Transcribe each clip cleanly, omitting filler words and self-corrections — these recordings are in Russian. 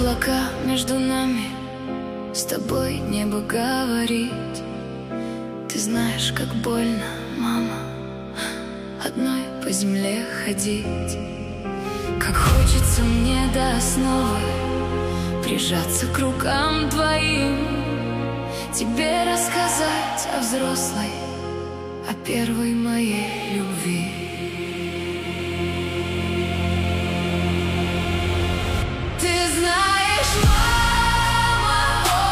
облака между нами, с тобой небо говорит. Ты знаешь, как больно, мама, одной по земле ходить. Как хочется мне до основы прижаться к рукам твоим, тебе рассказать о взрослой, о первой моей любви. Ты знаешь, мама,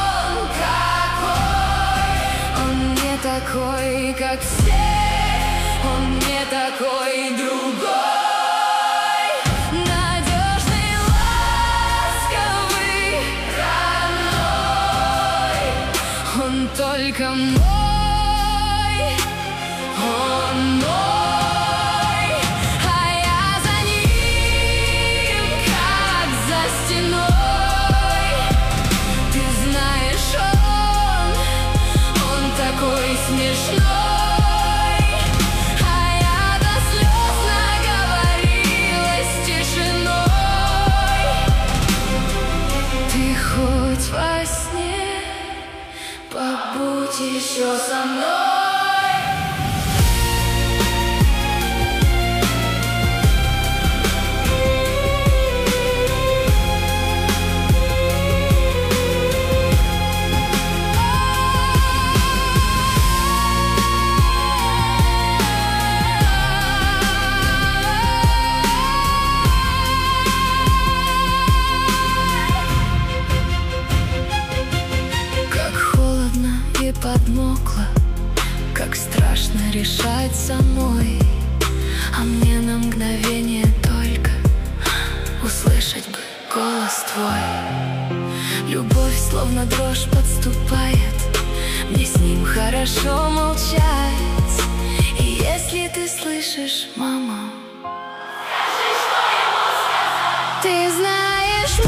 он не такой, как все, он не такой другой. Надежный, ласковый, родной, он только мой, он мой, а я за ним, как за стеной. Ты знаешь, он такой смешной, а я до слез наговорилась тишиной. Ты хоть во сне побудь еще со мной. Подмокла, как страшно решать самой, а мне на мгновение только услышать бы голос твой. Любовь словно дрожь подступает, мне с ним хорошо молчать. И если ты слышишь, мама, скажи, что ему сказать. Ты знаешь,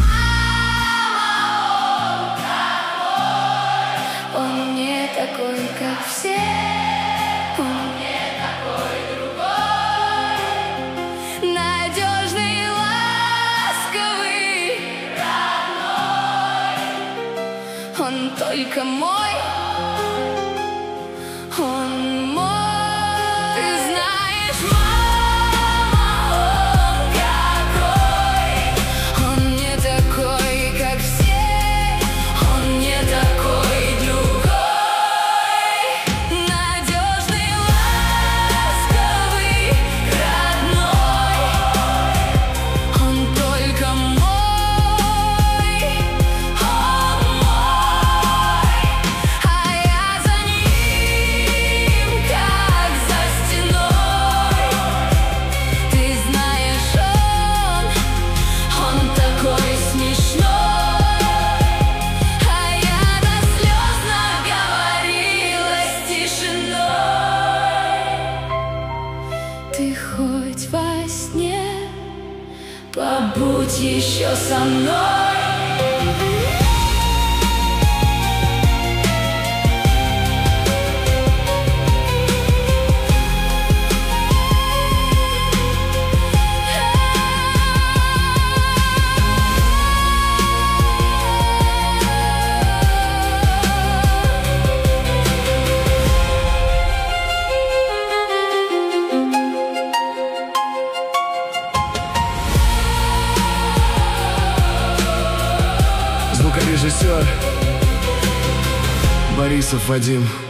такой, как все, он не такой другой. Надежный, ласковый, родной, он только мой, он мой. Ты знаешь, мама, он не такой, как все, он не такой другой. Ты хоть во сне побудь еще со мной. Звукорежиссер Борисов Вадим.